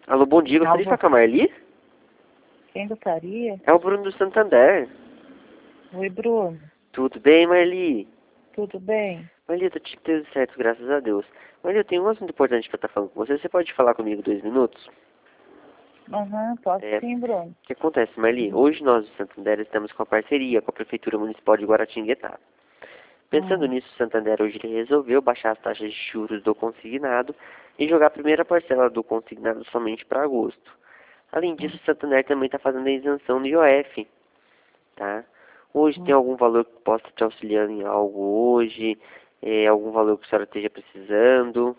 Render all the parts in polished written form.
Alô, bom dia. Gostaria de falar Alô, com a Marli? quem gostaria? É o Bruno do Santander. Oi, Bruno. Tudo bem, Marli? Tudo bem? Marli, eu tô tudo certo, graças a Deus. Marli, eu tenho um assunto importante pra estar falando com você. Você pode falar comigo 2 minutos? Aham, posso É, sim, Bruno. o que acontece, Marli? Hoje nós do Santander estamos com a parceria com a Prefeitura Municipal de Guaratinguetá. Pensando Hum, nisso, o Santander hoje ele resolveu baixar as taxas de juros do consignado e jogar a primeira parcela do consignado somente para agosto. Além disso, hum, o Santander também está fazendo a isenção do IOF, tá? Hoje tem hum. algum valor que possa te auxiliar em algo hoje? Algum valor que a senhora esteja precisando?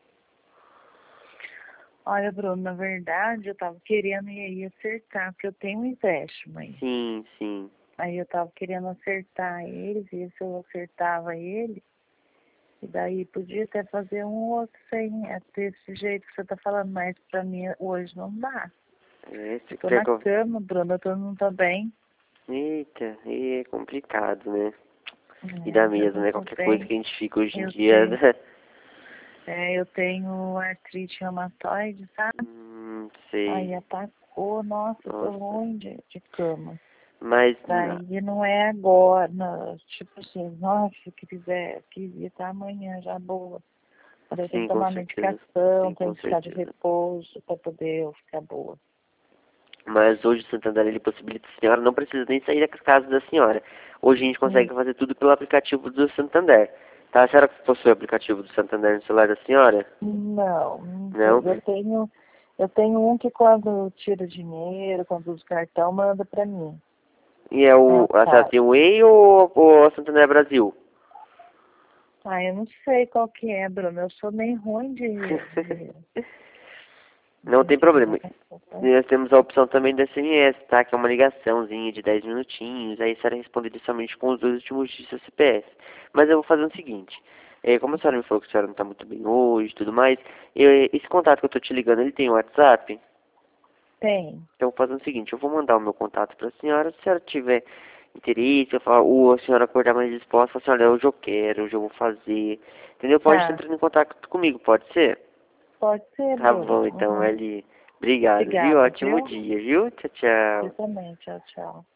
Olha, Bruno, na verdade eu tava querendo ir aí acertar, porque eu tenho um empréstimo aí. Sim, sim. Aí eu tava querendo acertar ele, ver se eu acertava ele. E daí podia até fazer um outro sem, desse jeito que você tá falando, mas pra mim hoje não dá. Eu Você tô quer na que eu... cama, Bruno, eu não tô bem. Eita, é complicado, né? E dá É, eu mesmo, não né? tô Qualquer coisa bem. que a gente fica hoje em Eu dia, tenho. né? Eu tenho artrite reumatoide, sabe? Sei. Aí atacou, nossa, eu tô Nossa. ruim de cama. Mas, Daí não é agora, não, tipo assim, nossa, se quiser, queria estar amanhã já boa. Mas eu tenho sim, que com tomar certeza. medicação, Sim, tenho com que ficar de certeza. repouso para poder eu ficar boa. Mas hoje o Santander ele possibilita a senhora não precisa nem sair da casa da senhora. Hoje a gente Hum, consegue fazer tudo pelo aplicativo do Santander. Tá? A senhora possui o aplicativo do Santander no celular da senhora? não, Não? eu tenho um que quando tira dinheiro, quando usa o cartão, manda para mim. E é É o. o A senhora SAP. tem o Way ou o Santander Brasil? Ah, eu não sei qual que é, Bruno. Eu sou meio ruim Não tem de problema. informação, tá? Nós temos a opção também do SMS, tá? Que é uma ligaçãozinha de 10 minutinhos. Aí será respondido somente com os 2 últimos dígitos do CPF. Mas eu vou fazer o seguinte. Como a senhora me falou que a senhora não está muito bem hoje e tudo mais, esse contato que eu tô te ligando, ele tem WhatsApp? Tem. Então eu vou fazer o seguinte, eu vou mandar o meu contato para a senhora. Se a senhora tiver interesse, eu falo, ou a senhora acordar mais disposta, fala assim, olha, hoje eu quero, hoje eu vou fazer. Entendeu? Pode estar Tá, entrando em contato comigo, pode ser? pode ser, Tá Bruno. bom, então, Uhum. Eli. Obrigado, viu? Obrigada, Ótimo viu? dia, viu? Tchau, Você tchau. também. Tchau, tchau.